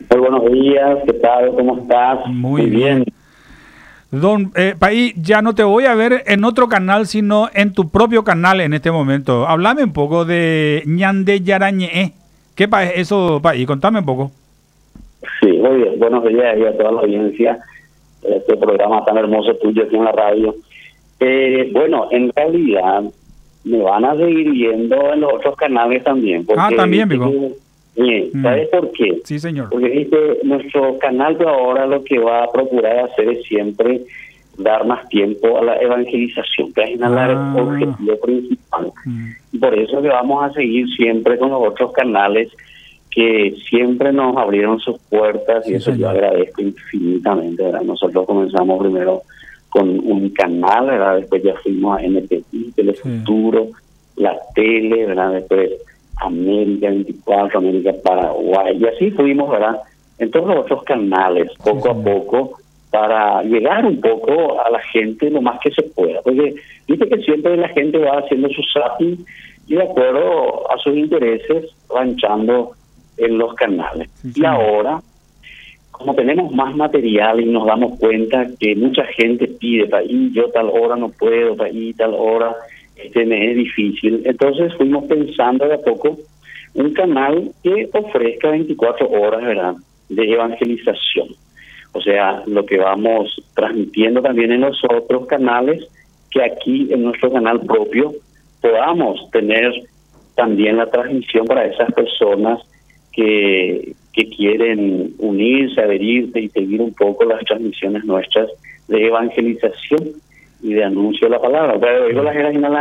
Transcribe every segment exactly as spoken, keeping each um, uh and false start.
Muy buenos días, ¿qué tal? ¿Cómo estás? Muy, Muy bien. bien. Don eh, Paí, ya no te voy a ver en otro canal, sino en tu propio canal en este momento. Háblame un poco de Ñande Yarañe. ¿Qué pa es eso, Paí? Contame un poco. Sí, muy bien. Buenos días y a toda la audiencia de este programa tan hermoso tuyo aquí en la radio. Eh, bueno, en realidad me van a seguir viendo en los otros canales también. Porque, ah, también, Vigo. Eh, ¿Sabes mm. por qué? Sí, señor. Porque viste, nuestro canal de ahora lo que va a procurar hacer es siempre dar más tiempo a la evangelización, que es ah. el objetivo principal. Mm. Y por eso que vamos a seguir siempre con los otros canales que siempre nos abrieron sus puertas, sí, y eso señor. Yo agradezco infinitamente, ¿verdad? Nosotros comenzamos primero con un canal, ¿verdad? Después ya fuimos a N T I, Telefuturo, sí. La Tele, ¿verdad? Después América veinticuatro, América Paraguay, y así fuimos, ¿verdad? En todos los otros canales, poco sí, a poco, para llegar un poco a la gente lo más que se pueda. Porque viste que siempre la gente va haciendo su zapping y de acuerdo a sus intereses, ranchando en los canales. Sí, sí. Y ahora, como tenemos más material y nos damos cuenta que mucha gente pide, para ir yo tal hora no puedo, para ir tal hora este me es difícil, entonces fuimos pensando de a poco un canal que ofrezca veinticuatro horas, ¿verdad?, de evangelización. O sea, lo que vamos transmitiendo también en los otros canales, que aquí en nuestro canal propio podamos tener también la transmisión para esas personas que, que quieren unirse, adherirse y seguir un poco las transmisiones nuestras de evangelización y de anuncio de la palabra. Pero digo, las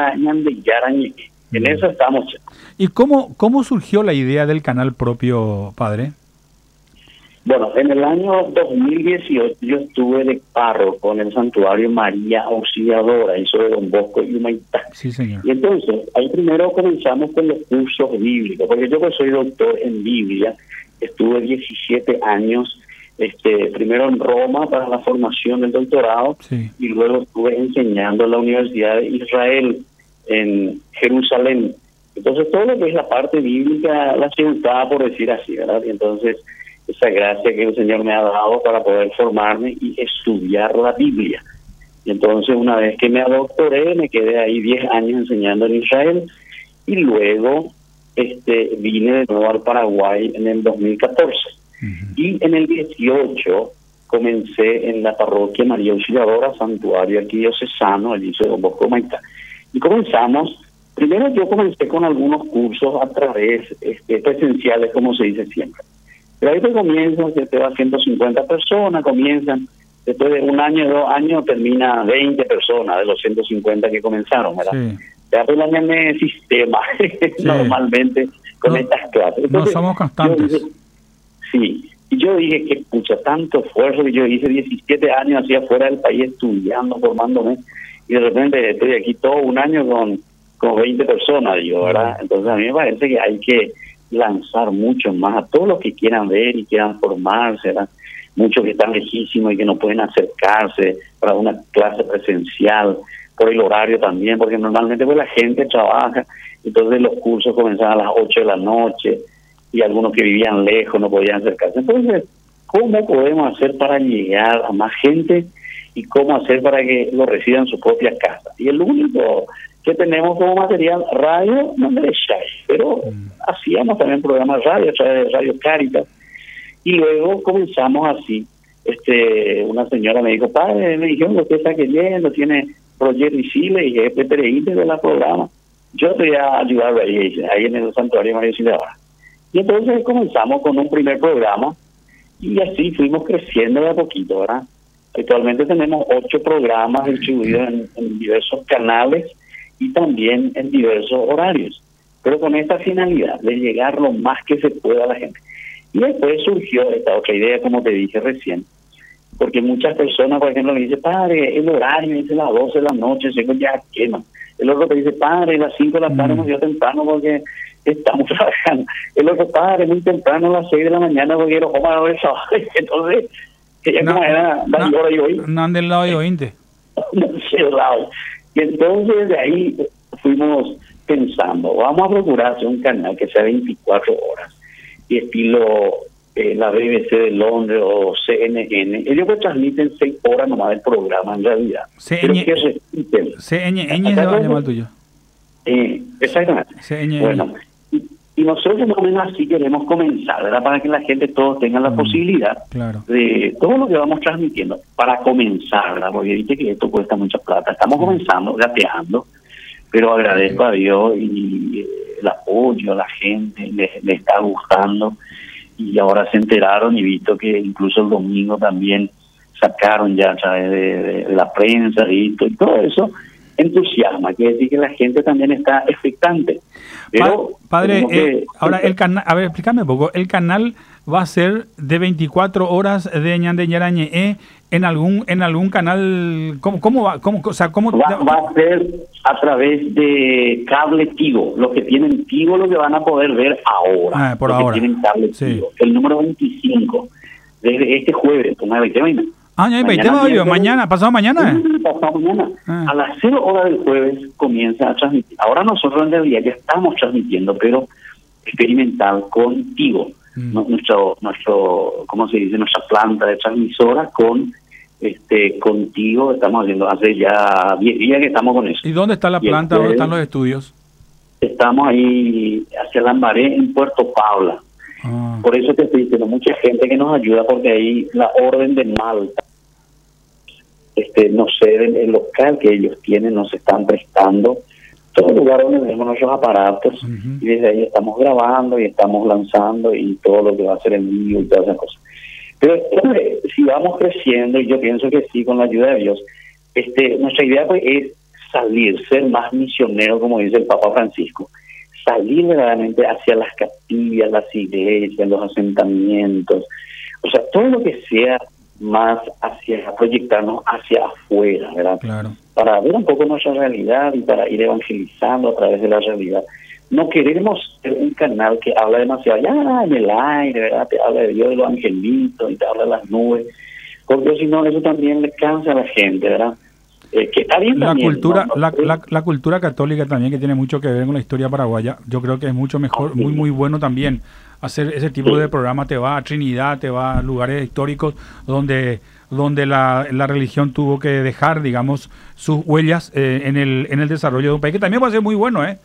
en eso estamos. ¿Y cómo, cómo surgió la idea del canal propio, padre? Bueno, en el año dos mil dieciocho yo estuve de párroco en el santuario María Auxiliadora, eso de Don Bosco y Humaitá. Sí, señor. Y entonces, ahí primero comenzamos con los cursos bíblicos, porque yo que soy doctor en Biblia, estuve diecisiete años, este primero en Roma para la formación del doctorado, sí. Y luego estuve enseñando en la Universidad de Israel, en Jerusalén. Entonces, todo lo que es la parte bíblica la cimentaba, por decir así, ¿verdad? Y entonces, esa gracia que el Señor me ha dado para poder formarme y estudiar la Biblia. Y entonces, una vez que me doctoré, me quedé ahí diez años enseñando en Israel, y luego este vine de nuevo al Paraguay en el dos mil catorce. Uh-huh. Y en el dieciocho comencé en la parroquia María Auxiliadora, santuario arquidiocesano, el liceo de Don Bosco Humaitá. Y comenzamos, primero yo comencé con algunos cursos a través este, presenciales, como se dice siempre. Pero ahí te comienzan, se te va ciento cincuenta personas, comienzan, después de un año, dos años, termina veinte personas de los ciento cincuenta que comenzaron, ¿verdad? Sí. Ya pues el sistema, sí. Normalmente, con no, estas clases. Entonces, no somos constantes. Dije, sí, y yo dije que, pucha, tanto esfuerzo que yo hice, diecisiete años así afuera del país estudiando, formándome, y de repente estoy aquí todo un año con, con veinte personas, digo, ¿verdad? Entonces a mí me parece que hay que lanzar mucho más a todos los que quieran ver y quieran formarse, ¿verdad? Muchos que están lejísimos y que no pueden acercarse para una clase presencial, por el horario también, porque normalmente pues la gente trabaja, entonces los cursos comenzaban a las ocho de la noche y algunos que vivían lejos no podían acercarse. Entonces, ¿cómo podemos hacer para llegar a más gente y cómo hacer para que lo reciban en su propia casa? Y el único que tenemos como material, radio, no me dejáis, pero mm. hacíamos también programas radio, a través de Radio Caritas, y luego comenzamos así. Este, una señora me dijo, padre, me dijeron que usted está queriendo, tiene proyectos visibles y es preferente de la programa. Yo te voy a ayudar ahí, ahí en el santuario María Auxiliadora. Y entonces comenzamos con un primer programa y así fuimos creciendo de a poquito, ¿verdad? Actualmente tenemos ocho programas distribuidos en, en diversos canales y también en diversos horarios, pero con esta finalidad de llegar lo más que se pueda a la gente. Y después surgió esta otra idea, como te dije recién, porque muchas personas, por ejemplo, me dicen, padre, el horario dice las doce de la noche, se ya quema. El otro te dice, padre, a las cinco de la tarde nos dio temprano porque estamos trabajando. El otro, padre, muy temprano a las seis de la mañana porque los jóvenes no sábado. Entonces, que ya no, como era, no, no, yo hoy. No han del lado de ointe. No sé, lado. Y entonces de ahí fuimos pensando, vamos a procurar hacer un canal que sea veinticuatro horas y estilo eh, la B B C de Londres o C N N, ellos pues transmiten seis horas nomás del programa en realidad. C Pero N que repiten. C N N es el tuyo. Eh, exactamente. C N N. Bueno, y, y nosotros más o menos así queremos comenzar, ¿verdad? Para que la gente todos tenga la Mm, posibilidad claro. de todo lo que vamos transmitiendo, para comenzar, ¿verdad? Porque viste que esto cuesta mucha plata. Estamos comenzando, gateando, pero agradezco a Dios y eh, el apoyo a la gente, le, le está gustando, y ahora se enteraron y visto que incluso el domingo también sacaron ya a través de, de, de la prensa y todo, y todo eso entusiasma, quiere decir que la gente también está expectante. Pero Pa- padre, tenemos que- eh, ahora el canal, a ver, explícame un poco, el canal va a ser de veinticuatro horas de Ñande Ñarañe en algún en algún canal, ¿cómo, cómo va? ¿Cómo, o sea, cómo Va, va a ser a través de cable Tigo. Los que tienen Tigo lo que van a poder ver ahora. Ah, por los ahora. que tienen cable Sí. Tigo. El número veinticinco, desde este jueves, toma veinte, veinte. Ah, ya, veinte, Mañana mañana, miércoles. mañana, pasado mañana. Sí, pasado mañana. Ah. A las cero horas del jueves comienza a transmitir. Ahora nosotros en realidad ya estamos transmitiendo, pero experimental con Tigo. Mm. Nu- Nuestro, nuestro, ¿cómo se dice? Nuestra planta de transmisora con este contigo estamos haciendo hace ya diez días que estamos con eso. ¿Y dónde está la Y el planta? ¿Dónde jueves están los estudios? Estamos ahí hacia Lambaré, en Puerto Paula. Ah, Por eso te estoy diciendo, mucha gente que nos ayuda, porque ahí la orden de Malta, este no sé, el, el local que ellos tienen nos están prestando todo el lugar donde tenemos nuestros aparatos, Ujú. y desde ahí estamos grabando y estamos lanzando y todo lo que va a ser en vivo y todas esas cosas. Pero hombre, si vamos creciendo, y yo pienso que sí, con la ayuda de Dios, este nuestra idea pues es salir, ser más misionero, como dice el Papa Francisco, salir verdaderamente hacia las capillas, las iglesias, los asentamientos, o sea, todo lo que sea más hacia proyectarnos hacia afuera, ¿verdad? claro. Para ver un poco nuestra realidad y para ir evangelizando a través de la realidad. No queremos ser un canal que habla demasiado, ya en el aire, ¿verdad? Te habla de Dios, de los angelitos, y te habla de las nubes, porque si no, eso también le cansa a la gente, ¿verdad? Eh, que está bien La también, cultura, ¿no? No la, sé. la, la cultura católica también, que tiene mucho que ver con la historia paraguaya, yo creo que es mucho mejor, Sí. muy muy bueno también hacer ese tipo Sí. de programa. Te va a Trinidad, te va a lugares históricos donde donde la, la religión tuvo que dejar, digamos, sus huellas eh, en el en el desarrollo de un país, que también va a ser muy bueno, ¿eh?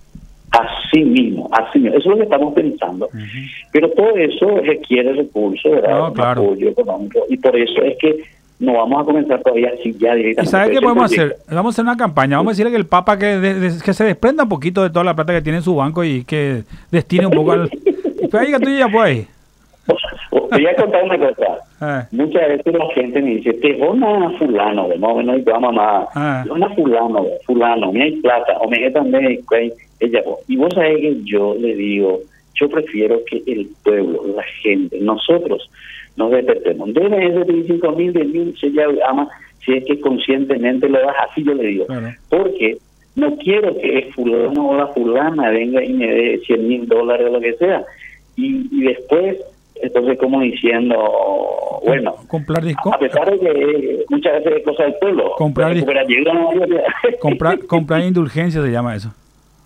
Así mismo, así mismo, eso es lo que estamos pensando. Ujú. Pero todo eso requiere recursos, ¿verdad? No, Un claro. apoyo económico, y por eso es que no vamos a comenzar todavía así ya ¿Y directamente. sabes qué Ese podemos proyecto. hacer? Vamos a hacer una campaña. Vamos a decirle que el Papa que, de- de- que se desprenda un poquito de toda la plata que tiene en su banco y que destine un poco al... Pues ahí que tú ya puedes. Te voy a contar una cosa. Ah, Muchas veces la gente me dice, te a fulano, de más o menos, y te va mamá, Ah. te a fulano, de, fulano, me hay plata, o me hay también, ella, y vos sabés que yo le digo, yo prefiero que el pueblo, la gente, nosotros nos despertemos. Debe ese veinticinco mil, de mil, si ella ama, si es que conscientemente lo das, así yo le digo. claro. Porque no quiero que el fulano o la fulana venga y me dé cien mil dólares o lo que sea. Y, y después, entonces como diciendo, bueno, Comprar disco, a pesar de que eh, muchas veces es cosa del pueblo, Comprar pues, dis- pero llega una mayoría. comprar comprar indulgencia se llama eso.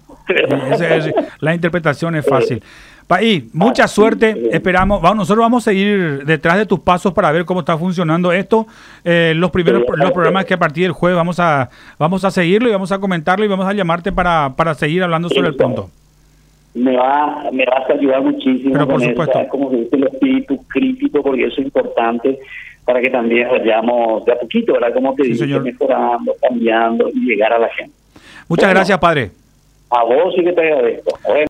Ese es- la interpretación es fácil. Paí, mucha suerte, esperamos, vamos, nosotros vamos a seguir detrás de tus pasos para ver cómo está funcionando esto. Eh, los primeros los programas que a partir del jueves vamos a vamos a seguirlo y vamos a comentarlo y vamos a llamarte para, para seguir hablando sobre el punto. Me va, me vas a ayudar muchísimo. Pero por con supuesto. eso, como se dice, el espíritu crítico, porque eso es importante para que también vayamos de a poquito, ¿verdad? Como te Sí, digo, señor. mejorando, cambiando y llegar a la gente. Muchas Bueno, gracias, padre. A vos sí que te agradezco. Bueno.